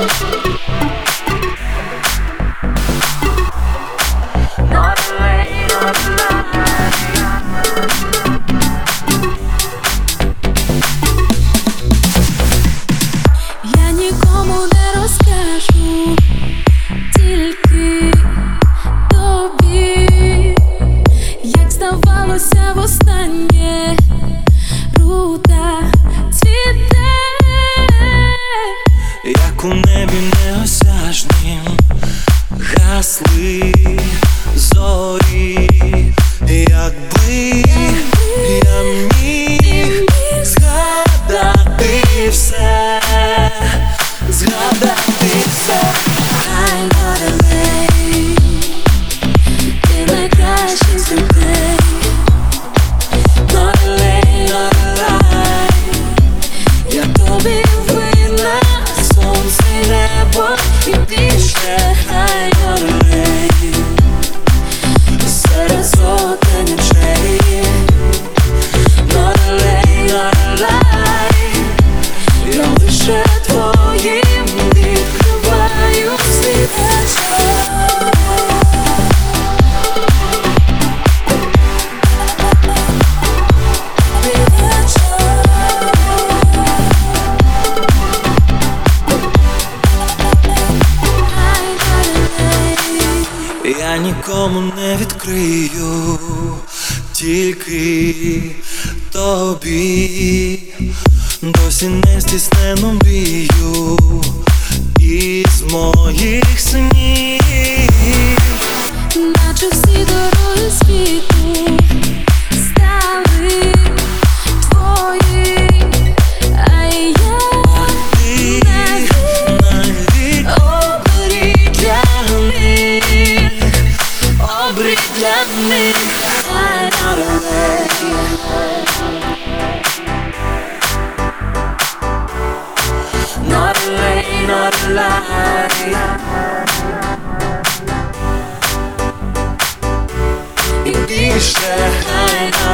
Я нікому не розкажу, тільки тобі, як здавалося востаннє, рута цвіте, як у небі неосяжнім гасли зорі, якби я міг згадати все, згадати все. I'm not alone, ти найкращий з людей. Not alone, not alive. Я тобі винна, сонце й небо і більше. I'm not alone, серед сотень очей. Not alone, not alive. Я лише твоїм відкриваю свій вечір. Я нікому не відкрию, тільки тобі. Досі не стіснену мрію із моїх снів, наче всі дороги світу стали твої, а я навік обрій для них, обрій для них. I'm not alone. Not alone, not alive. І більше I'm not